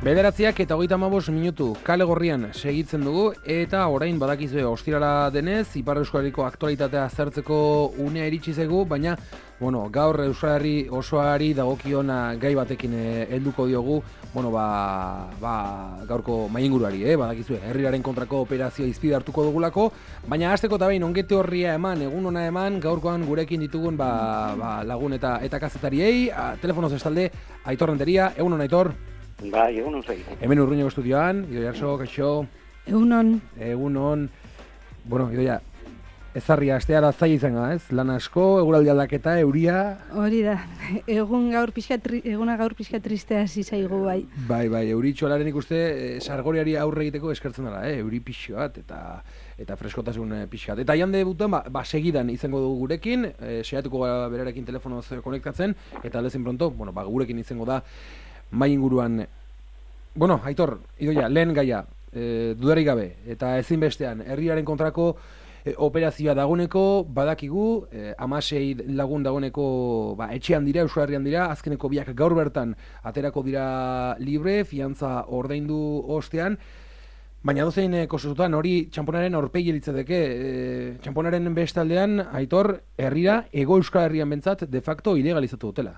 9:35 kale gorrian segitzen dugu eta orain badakizue ostirala denez Ipar Euskal Herriko aktualitatea aztertzeko unea iritsi zaigu, baina gaur Euskal Herri osoari dagokion gai batekin helduko diogu, gaurko mainguruari, badakizue herriaren kontrako operazioa izpide hartuko dugulako, baina hasteko eta behin ongete horria eman, egun ona eman, gaurkoan gurekin ditugun lagun eta kazetariei, telefonoz estalde Aitor Renteria, egun ona Aitor. Bai, egunon zai. Hemen Urruñako estudioan, Idoia Arso, kaixo. Egunon. Idoia, ezarria asteara zaila izan gara, ez? Lan asko, eguraldi aldaketa, euria. Hori da, eguna gaur pixka tristea zizaigu bai. Bai, euritxoalaren ikuste, sargoriari aurre egiteko eskertzen dela, euri pixo bat eta freskotasun pixo bat. Eta jande buten, segidan izango dugu gurekin, seiatuko gara berarekin telefonoz konektatzen, eta aldezin pronto, gurekin izango da mai inguruan. Aitor, Idoia, lehen gaia, dudarik gabe, eta ezinbestean, herriaren kontrako operazioa dagoeneko, badakigu, 16 lagun dagoeneko etxean dira, Euskal Herrian dira, azkeneko biak gaur bertan aterako dira libre, fiantza ordaindu ostean, baina dozein kostutan hori txamponaren aurpegi litzateke, txamponaren bestaldean, Aitor, herrira, Hego Euskal Herrian bentzat, de facto ilegalizatu dutela.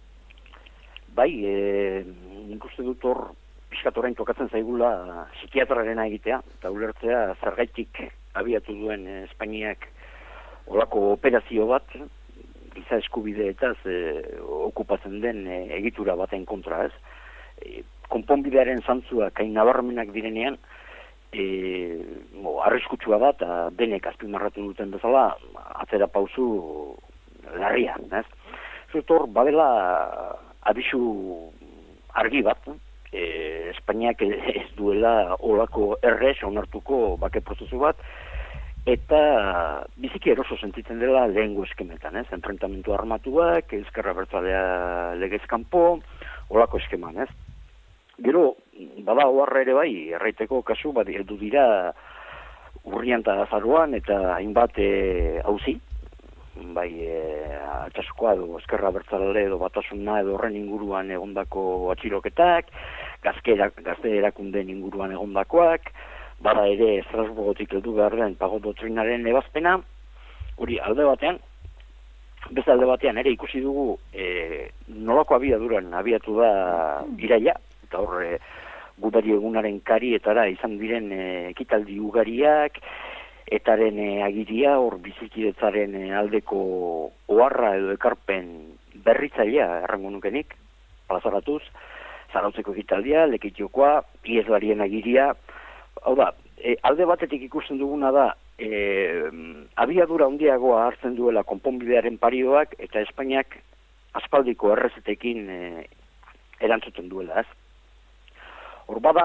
Bai, nik uste dut hor pixkatorain tokatzen zaigula psikiatrarena egitea, eta ulertzea zergaitik abiatu duen Espainiak olako operazio bat, giza eskubideetaz okupatzen den egitura baten kontra, ez? Konponbidearen zantzuak hain nabarmenak direnean, arriskutsua da, eta denek azpimarratu duten bezala, atzera pausu larria, ez? Zutor, badela abisu argi bat, Espainiak ez duela olako errez onartuko bake prozesu bat, eta biziki eroso sentitzen dela lehengo eskemetan, enfrentamentu armatuak, ezkerra bertzalea legezkanpo, olako eskeman, ez? Gero, bada oharra ere bai, erraiteko kasu, heldu dira urrian eta azaroan, eta hainbat auzi, bai altxaskoa edo ezkerra bertzale edo batasuna edo horren inguruan egondako atxiloketak, gazte erakundeen inguruan egondakoak, bada ere Estrasburgotik heldu behar den pago doktrinaren ebazpena, hori alde batean, beste alde batean ere ikusi dugu nolako abiaduran abiatu da iraila, eta hor gudari egunaren karietara izan diren ekitaldi ugariak, etaren agiria, hor bizikidetzaren aldeko oharra edo ekarpen berritzailea errango nukenik, plazaratuz, zarautzeko ekitaldia, lekitiokoa, ieslarien agiria, hau da, alde batetik ikusten duguna da, abiadura handiagoa hartzen duela konponbidearen parioak, eta Espainiak aspaldiko errezetekin erantzuten duela, ez? Hor bada,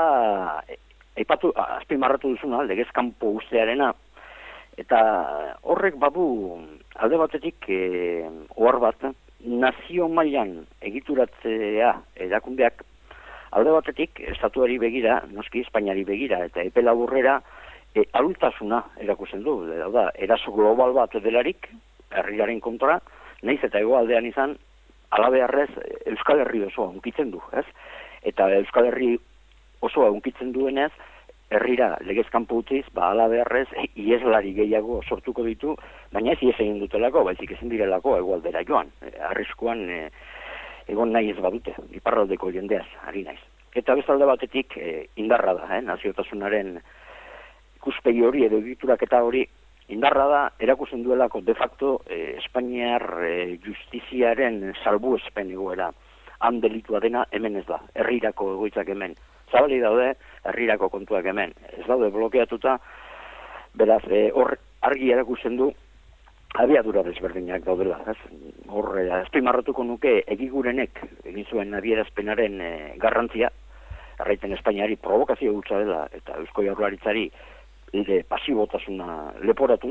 azpimarratu duzuna, legezkanpo ustearena, eta horrek badu alde batetik ohar bat, nazio mailan egituratzea erakundeak alde batetik estatuari begira, noski Espainiari begira, eta epe laburrera ahultasuna erakusten du, da, eraso global bat delarik, herriaren kontra, nahiz eta hegoaldean izan, halabeharrez Euskal Herri osoa hunkitzen du, ez? Eta Euskal Herri osoa hunkitzen duenez, herrira legezkanpo utziz, halabeharrez ieslari gehiago sortuko ditu, baina ez ies egin dutelako, baizik ezin direlako hegoaldera joan, arriskuan egon nahi ez badute, iparraldeko jendeaz, ari naiz. Eta bestalde batetik indarra da, naziotasunaren ikuspegi hori edo egituraketa hori indarra da, erakusten duelako de facto Espainiar justiziaren salbuespen egoera, han delitua dena hemen ez da, herrirako egoitzak hemen. Zabali daude, herrirako kontuak hemen. Ez daude blokeatuta, beraz, hor argi erakusten du, abiadura desberdinak daudela. Hor, azpimarratuko nuke, egigurenek egin zuen adierazpenaren garrantzia, erraiten Espainiari provokazio gutxa dela, eta Eusko Jaurlaritzari pasibotasuna leporatuz,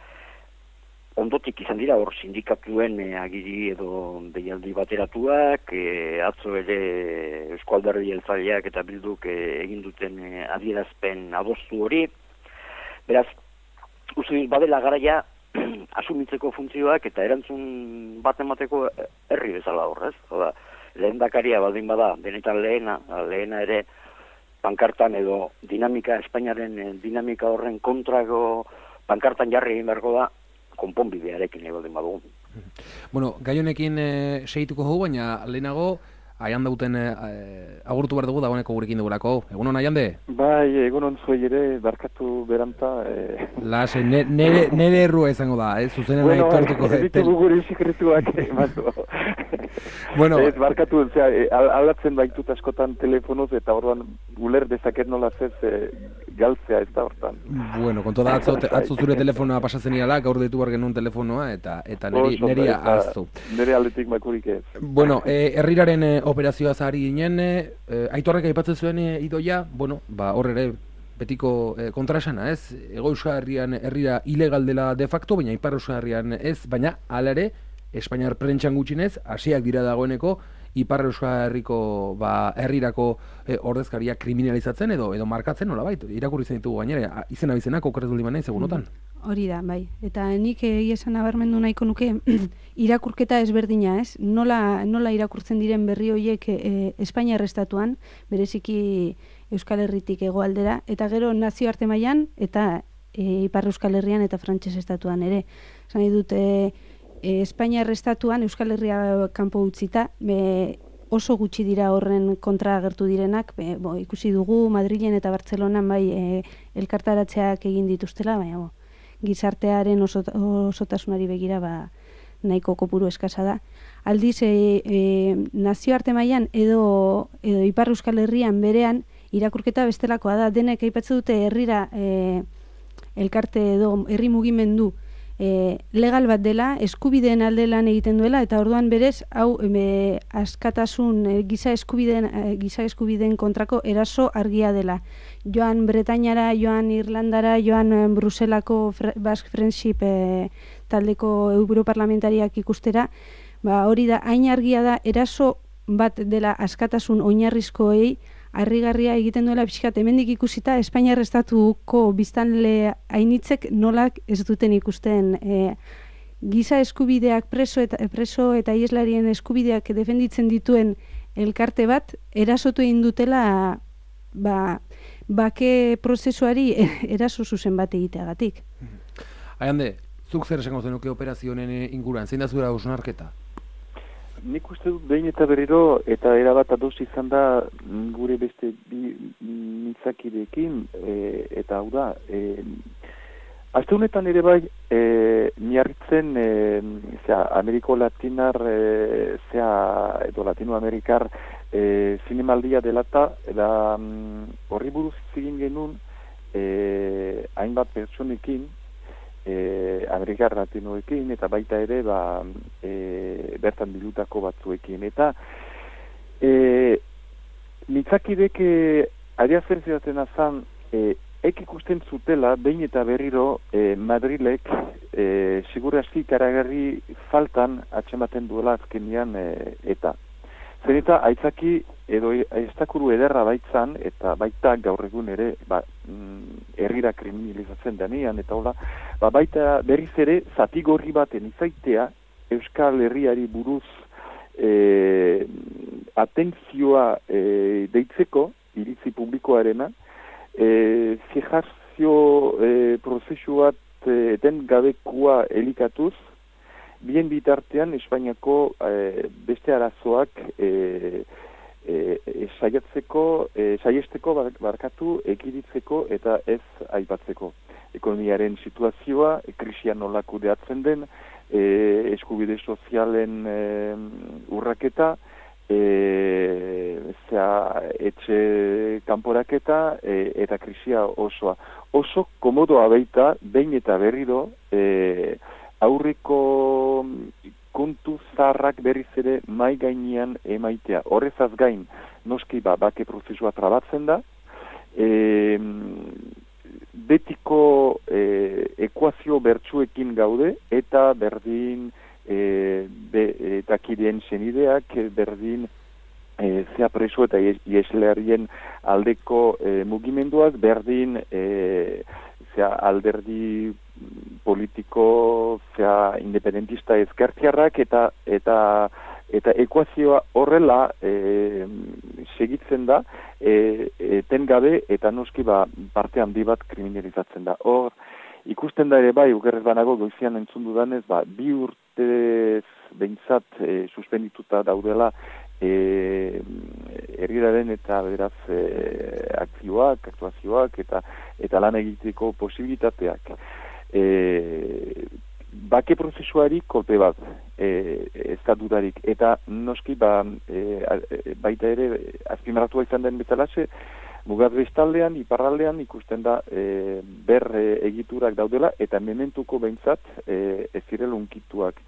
ondotik izan dira hor sindikatuen agiri edo deialdi bateratuak, atzo ere Eusko Alderdi Jeltzaleak eta Bilduk egin duten adierazpen adostu hori. Beraz, uste badela garaia asumitzeko funtzioak eta erantzun bat emateko herri bezala horrez. Lehen lehendakaria baldin bada, benetan lehena ere, pankartan edo Espainiaren dinamika horren kontrako pankartan jarri egin beharko da, konponbidearekin baldin badugu. Bueno, gai honekin segituko dugu, baina lehenago, aian dauten agurtu behar dugu dagoeneko gurekin dugulako. Egunon, Aiande? Bai, egunon zuei ere, barkatu beranta. Lase, nere errua izango da, zuzenen nahi tortuko. Bueno, ditugu gure sekretuak, Bueno, barkatu, aldatzen baitut askotan telefonoz, eta orduan uler dezaket nola zez galtzea ez da hortan. Bueno, konto da, atzo zure telefonoa pasatzen irala, gaur deitu behar genuen telefonoa, eta neri ahaztu. Nere aldetik makurik ez. Bueno, herriraren operazioa zahari ginen, Aitorrek aipatzen zuen idoia, bueno, hor ere betiko kontrasana, ez? Hego Euskal Herrian herrira ilegal dela de facto, baina Ipar Euskal Herrian ez, baina hala ere, Espainiar prentxan gutxinez, hasiak dira dagoeneko, Ipar Euskal Herriko herrirako ordezkaria kriminalizatzen edo markatzen, nolabait, irakurri zen ditugu gainera, izena bizenak okerrez dut dimanez, egunotan. Hori da, bai. Eta nik esan nabarmendu nahiko nuke irakurketa ezberdina, ez? Nola irakurtzen diren berri horiek Espainiar estatuan, bereziki Euskal Herritik hegoaldera, eta gero nazioarte mailan eta Ipar Euskal Herrian eta Frantses estatuan ere. Esan nahi dut, Espainiar estatuan Euskal Herria kanpo utzita, oso gutxi dira horren kontra agertu direnak, ikusi dugu Madrilen eta Bartzelonan bai elkartaratzeak egin dituztela, baina gizartearen osotasunari begira nahiko kopuru eskasa da. Aldiz, nazioarte mailan edo Ipar Euskal Herrian berean irakurketa bestelakoa da, denek aipatzen dute herrira elkarte edo herri mugimendu legal bat dela, eskubideen alde lan egiten duela, eta orduan berez, hau askatasun giza eskubideen kontrako eraso argia dela. Joan Bretainara, joan Irlandara, joan Bruselako Basque Friendship taldeko europarlamentariak ikustera, hori da, hain argia da, eraso bat dela askatasun oinarrizkoei, harrigarria egiten duela pixkat, hemendik ikusita Espainiar estatuko biztanle hainitzek nolak ez duten ikusten giza eskubideak preso eta ieslarien eskubideak defenditzen dituen elkarte bat erasotu egin dutela bake prozesuari eraso zuzen bat egiteagatik. Aiande, zuk zer esango zenuke operazio honen inguruan, zein da zura hausnarketa? Nik uste dut behin eta berriro, eta erabat ados izan da gure beste bi mitzakideekin, eta hau da, aste honetan ere bai, miarritzen, Ameriko Latinar, edo Latinoamerikar zinemaldia delata, eta horri buruz zigin genuen, hainbat pertsonekin, Amerikar Latinoekin, eta baita ere bertan bilutako batzuekin. Eta mitzakidek adiazen zidaten azan ikusten zutela, behin eta berriro Madrilek segurazki karagarri faltan atxematen duela azkenian eta. Zer eta aitzaki edo estakuru ederra baitzan, eta baita gaur egun ere herrira kriminalizatzen denean, eta hola, baita berriz ere zatigorri baten izaitea Euskal Herriari buruz atentzioa deitzeko, iritzi publikoarena, fijazio prozesu bat eten gabekua elikatuz, bien bitartean Espainiako beste arazoak saiesteko barkatu, ekiritzeko eta ez aipatzeko. Ekonomiaren situazioa, krisian nola kudeatzen den, eskubide sozialen urraketa, etxe kanporaketa eta krisia osoa. Oso komodoa baita, behin eta berriro, aurreko kontu zarrak berriz ere mai gainean emaitea. Horrezaz gain, noski bake prozesua trabatzen da, betiko ekuazio bertsuekin gaude, eta berdin takideen senideak, berdin zea preso eta ieslarien aldeko mugimenduak, berdin alderdi politiko independentista ezkertiarrak eta Eta ekuazioa horrela segitzen da, etengabe eta noski parte handi bat kriminalizatzen da. Hor, ikusten da ere bai, ugerrez banago goizian entzun dudanez, 2 urtez behintzat suspendituta daudela herriraren eta beraz aktuazioak eta lan egiteko posibilitateak. Bake prozesuari kolpe bat ez da dudarik, eta noski baita ere azpimarratua izan den bezalaxe, Mugat bestaldean, iparraldean ikusten da egiturak daudela, eta mementuko behintzat ez direla unkituak.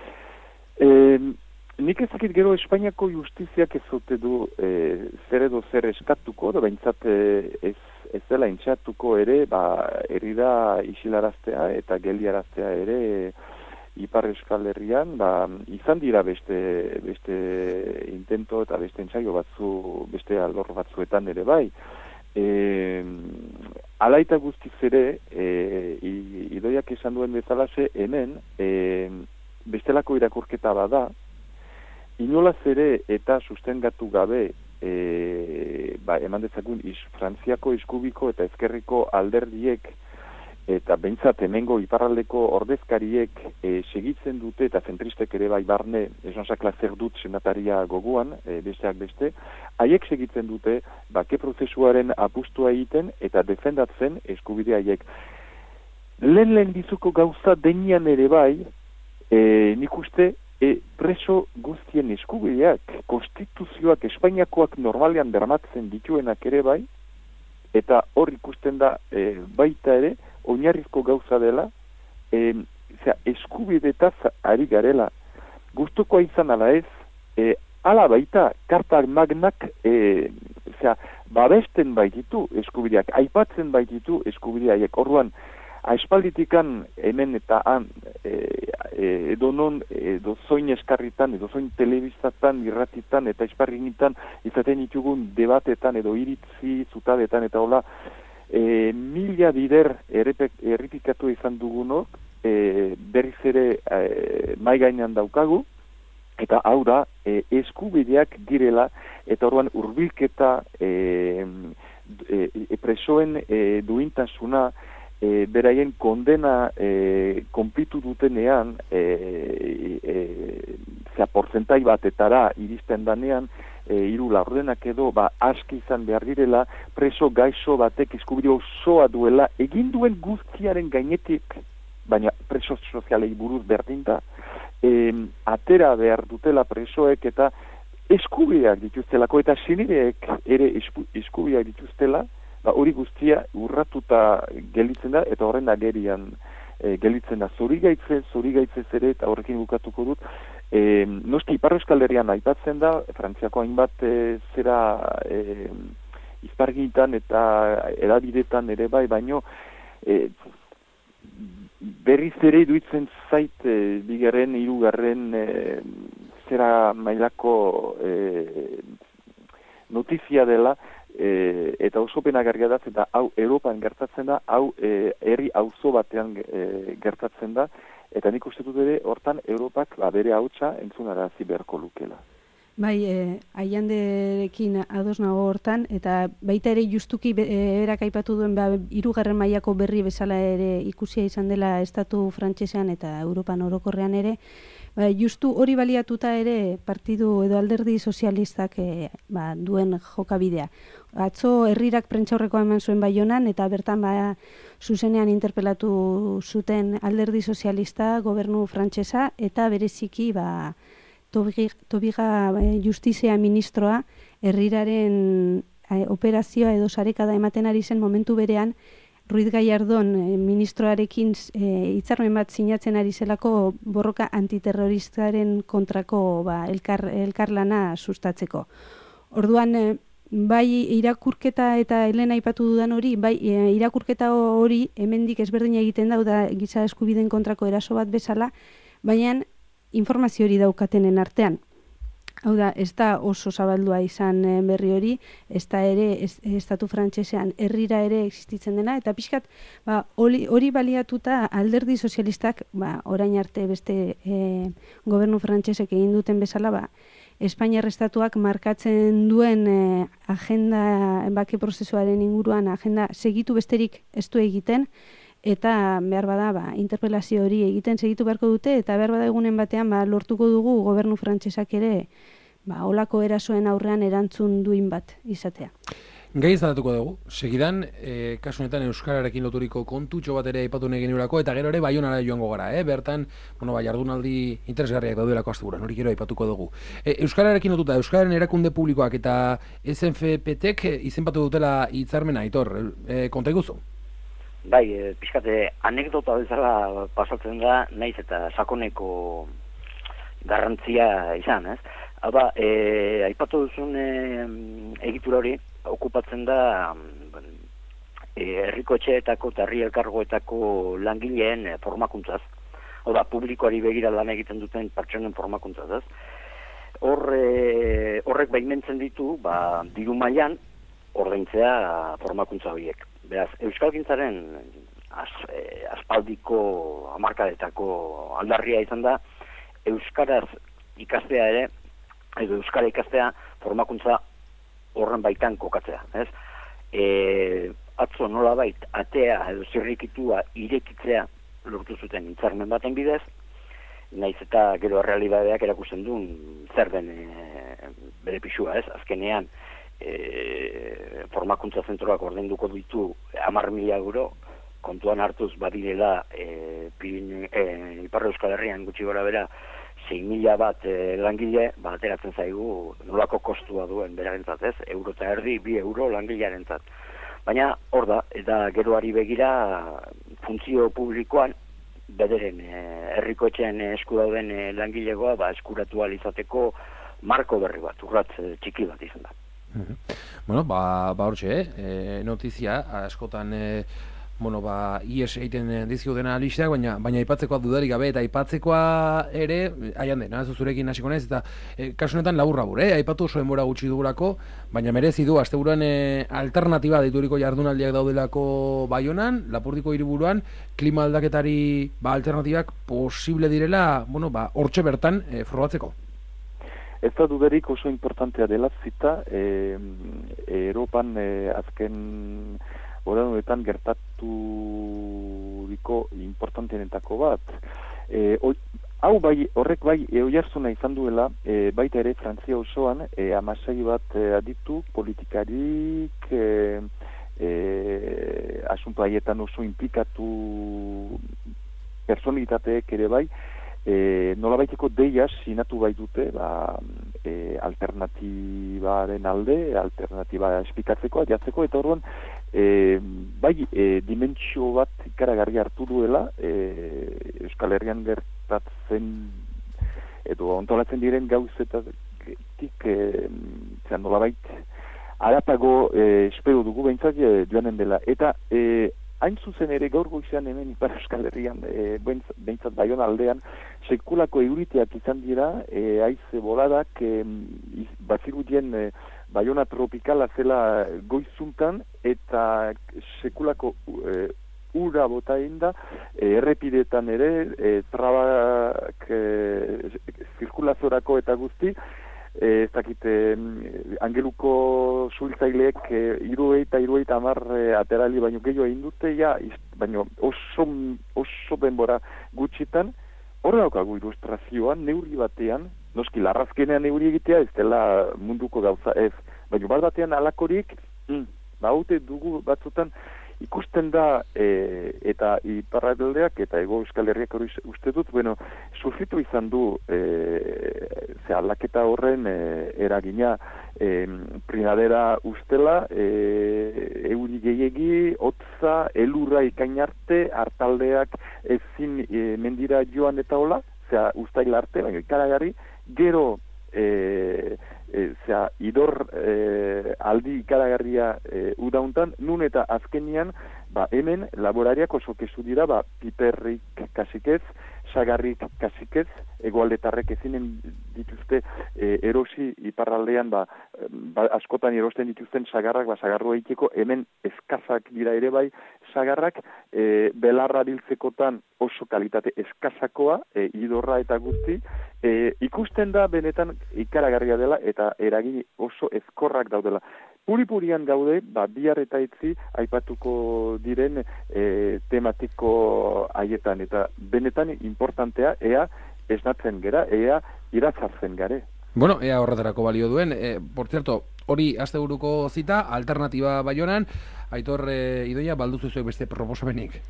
Nik ezakit gero Espainiako justiziak ez zote du zer edo zer eskatuko, da behintzat ez dela entxatuko ere, herrira isilaraztea eta geldiaraztea ere Ipar Euskal Herrian, izan dira beste intento eta beste entsaio beste alor batzuetan ere bai. Alaita guztiz ere, Idoiak esan duen bezalaxe, hemen, bestelako irakurketa bada, inolaz ere eta sustengatu gabe, eman dezagun Frantziako eskubiko eta ezkerriko alderdiek, eta behintzat hemengo iparraldeko ordezkariek segitzen dute, eta zentristek ere bai barne, Jean-Jacques Lazerdut senataria goguan, besteak beste, haiek segitzen dute bake prozesuaren apustua egiten eta defendatzen eskubide haiek. Lehen dizuko gauza denian ere bai, nik uste preso guztien eskubideak, konstituzioak Espainiakoak normalean bermatzen dituenak ere bai, eta hor ikusten da baita ere, oinarrizko gauza dela, eskubidetaz ari garela. Gustukoa izan ala ez, ala baita, karta magnak babesten baititu eskubideak, aipatzen baititu eskubideak. Orduan, aspalditikan hemen eta han, edonon, edozoin eskarritan, edozoin telebizatan, irratitan eta esparrinitan, izaten ditugun debatetan edo iritzi zutadetan eta hola, mila bider errepikatu izan dugunok, berriz ere mai gainean daukagu, eta hau da, eskubideak direla, eta orduan hurbilketa presoen duintasuna, beraien kondena konplitu dutenean, porzentai batetara iristen danean, 3 laurdenak edo aski izan behar direla, preso gaixo batek eskubide osoa duela, egin duen guztiaren gainetik, baina preso sozialei buruz berdin da, atera behar dutela presoek eta eskubideak dituztelako, eta senideek ere eskubideak dituztela, hori guztia urratuta gelitzen da, eta horren agerian gelitzen da. Zorigaitzez ere, eta horrekin bukatuko dut, noski Ipar Euskal Herrian aipatzen da, Frantziako hainbat izpargitan eta edabidetan ere bai, baino berriz ere iduitzen zait bigarren, hirugarren zera mailako notizia dela, eta oso penagarria da, eta hau Europan gertatzen da, hau herri auzo batean gertatzen da, eta nik uste dut ere hortan Europak bere hautsa entzunarazi beharko lukela. Bai, Aianderekin ados nago hortan, eta baita ere justuki berak aipatu duen 3. mailako berri bezala ere ikusia izan dela estatu frantsesean eta Europan orokorrean ere, justu hori baliatuta ere partidu edo alderdi sozialistak duen jokabidea. Atzo herrirak prentsaurrekoa eman zuen Baionan, eta bertan zuzenean interpelatu zuten alderdi sozialista, gobernu frantsesa, eta bereziki Tobiga justizia ministroa herriraren operazioa edo sarekada ematen ari zen momentu berean, Ruiz Gallardón ministroarekin hitzarmen bat sinatzen ari zelako borroka antiterroristaren kontrako elkarlana sustatzeko. Orduan, bai irakurketa eta Helena aipatu dudan hori, bai irakurketa hori hemendik ezberdina egiten da giza eskubideen kontrako eraso bat bezala, baina informazio hori daukatenen artean. Hau da, ez da oso zabaldua izan berri hori, ez da ere estatu frantsesean herrira ere existitzen dena, eta pixkat hori baliatuta alderdi sozialistak, orain arte beste gobernu frantsesek egin duten bezala, Espainiar estatuak markatzen duen agenda, bake prozesuaren inguruan agenda segitu besterik ez du egiten, eta behar bada interpelazio hori egiten segitu beharko dute, eta behar bada egunen batean lortuko dugu gobernu frantsesak ere olako erasoen aurrean erantzun duin bat izatea. Gai izatatuko dugu, segidan, kasu honetan euskararekin loturiko kontutxo bat ere aipatu nahi geniurako, eta gero ere Baionara joango gara, bertan, jardunaldi interesgarriak daudelako asteburuan, hori gero aipatuko dugu. Euskararekin lotuta, Euskararen erakunde publikoak eta SNFPtek izenbatu dutela hitzarmena, Aitor, konta iguzu? Bai, pixkate, anekdota bezala pasatzen da, naiz eta sakoneko garrantzia izan, ez? Aipatu duzun egitura hori okupatzen da herriko etxeetako eta herri elkargoetako langileen formakuntzaz. Hau da, publikoari begira lan egiten duten pertsonen formakuntzaz, ez? Horrek baimentzen ditu, diru mailan ordaintzea formakuntza horiek. Beraz, euskalgintzaren aspaldiko hamarkadetako aldarria izan da, euskaraz ikastea ere, edo euskara ikastea formakuntza horren baitan kokatzea, ez? Atzo nolabait atea edo zirrikitua irekitzea lortu zuten hitzarmen baten bidez, naiz eta gero errealitateak erakusten duen zer den bere pisua, ez? Azkenean, formakuntza zentroak ordainduko ditu 10.000 euro, kontuan hartuz badirela Ipar Euskal Herrian gutxi gora bera 6.000 bat langile, ateratzen zaigu nolako kostua duen berarentzat, ez? Euro eta erdi, 2 euro langilearentzat. Baina hor da, eta geroari begira funtzio publikoan bederen herriko etxean esku dauden langilegoa eskuratu ahal izateko marko berri bat, urratz txiki bat izan da. Bueno, hortxe, notizia, askotan, ies egiten dizkiutena alisteak, baina aipatzekoa dudarik gabe, eta aipatzekoa ere, aian den, zurekin hasiko naiz, eta kasunetan labur, aipatu oso denbora gutxi dugulako, baina merezi du, asteburuan alternatiba deituriko jardunaldiak daudelako Baionan, Lapurdiko hiriburuan, klima aldaketari alternatibak posible direla, hortxe bertan frogatzeko. Ez da dudarik oso importantea dela zita, Europan azken horadunetan gertaturiko importanteenetako bat. Horrek oihartzuna izan duela, baita ere Frantzia osoan, 16 bat aditu politikarik, asunto haietan oso implikatu personalitateek ere bai, nolabaiteko deia sinatu bai dute alternatibaren alde, alternatiba esplikatzeko, adiatzeko, eta orduan dimentsio bat ikaragarri hartu duela Euskal Herrian gertatzen edo ontolatzen diren gauzetatik nolabait haratago espero dugu behintzat joanen dela. Eta hain zuzen ere gaur goizean hemen Ipar Euskal Herrian, behintzat Baiona aldean, sekulako euriteak izan dira, haize boladak, bazirudien Baiona tropikala zela goizuntan, eta sekulako ura bota da, errepidetan ere, trabak zirkulazorako eta guzti, ez dakit, angeluko zultzaileek 70 aterali baino gehiago egin dute, baino oso denbora gutxitan, hor daukagu ilustrazioan, neurri batean, noski larrazkenean neurri egitea, ez dela munduko gauza ez, baino bat batean alakorik, haute dugu batzutan, ikusten da, eta iparraldeak eta Hego Euskal Herriak hori uste dut, sufritu izan du aldaketa horren eragina primavera ustela, euri gehiegi, hotza, elurra ikain arte, hartaldeak ezin mendira joan eta hola, uztail arte, baina ikaragarri, gero idor aldi ikaragarria udauntan, nun eta azkenian hemen laborariak oso kesu dira, piperrik kasik ez, sagarrik kasik ez, egoaldetarrek ezinen dituzte erosi iparraldean, askotan erosten dituzten sagarrak, sagarroa egiteko, hemen eskazak dira ere bai, sagarrak, belarra biltzekotan oso kalitate eskazakoa, idorra eta guzti, ikusten da benetan ikaragarria dela eta eragin oso ezkorrak daudela. Puri-purian gaude, bihar eta etzi aipatuko diren tematiko haietan, eta benetan importantea ea esnatzen gera, ea iratzartzen gare. Bueno, ea horretarako balio duen. Por cierto, hori asteburuko zita, alternatiba Baionan, Aitor Idoia, balduzu zuek beste proposamenik?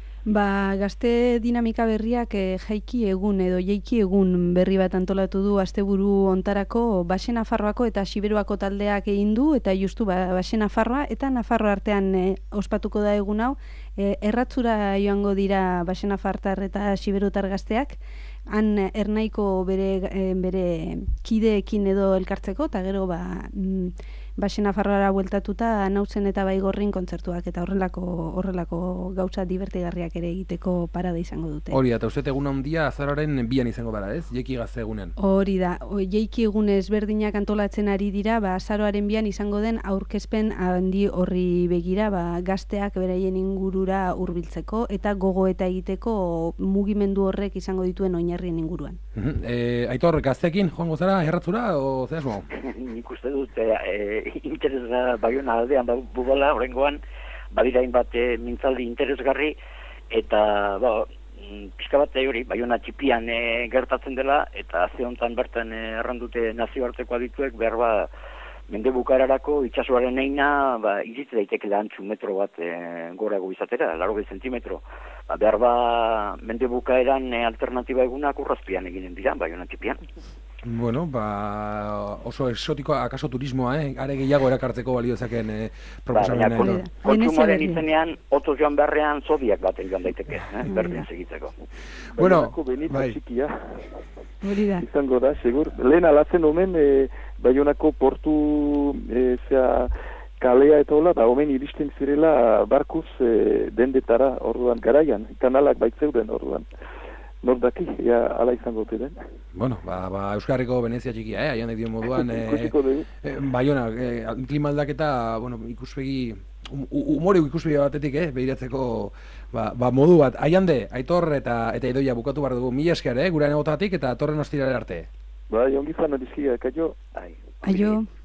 Gazte dinamika berriak jaiki egun edo jeiki egun berri bat antolatu du asteburu ontarako Baxe Nafarroako eta Siberuako taldeak egin du, eta justu Baxe Nafarroa eta Nafarroa artean ospatuko da egun hau. Erratzura joango dira Baxe Nafartar eta Siberutar gazteak, han ernaiko bere kideekin edo elkartzeko, eta gero Baxe Nafarroara bueltatuta Nautzen eta Baigorrin kontzertuak eta horrelako gauza divertigarriak ere egiteko parada izango dute. Hori da, eta uste egun handia azaroaren 2an izango gara, ez? Jeiki gazte egunen. Hori da, jeiki egunez berdinak antolatzen ari dira, azaroaren 2an izango den aurkezpen handi horri begira, gazteak beraien ingurura hurbiltzeko eta gogoeta egiteko mugimendu horrek izango dituen oinarrien inguruan. Aitor, gazteekin joango zara erratzura, o zeasmo? Nik uste dut interesa Baiona aldean bubala, horrengoan badira hainbat mintzaldi interesgarri, eta pixka bat hori Baiona txipian gertatzen dela, eta ze honetan bertan errandute nazioarteko adituek behar mende bukaerarako itsasoaren eina iritz daiteke antzu metro bat gorago izatera, 80 zentimetro. Behar mende bukaeran alternatiba egunak urrazpian eginen dira, Baiona txipian. Bueno, oso exotiko, akaso turismoa, are gehiago erakartzeko balio ezaken proposamena. Kontsumoaren izenean, oto joan beharrean zodiak baten joan daiteke, berdin segitzeko. Bueno, benito txikia. Hori da. Izango da, segur. Lehen alatzen omen, Baionako portu kalea eta hola, omen iristen zirela barkuz dendetara orduan garaian, kanalak baitzeuden orduan. Nordaki, ala izango den. Bueno, Euskarriko Venezia txikia, aian dio moduan, Baiona, klima aldaketa, ikuspegi, umore ikuspegi batetik, behiratzeko modu bat. Aiande, Aitor eta Idoia bukatu behar dugu, mila esker, gura egotatik eta torren ostirare arte. Ongi zan, adizkia, kaio. Aio.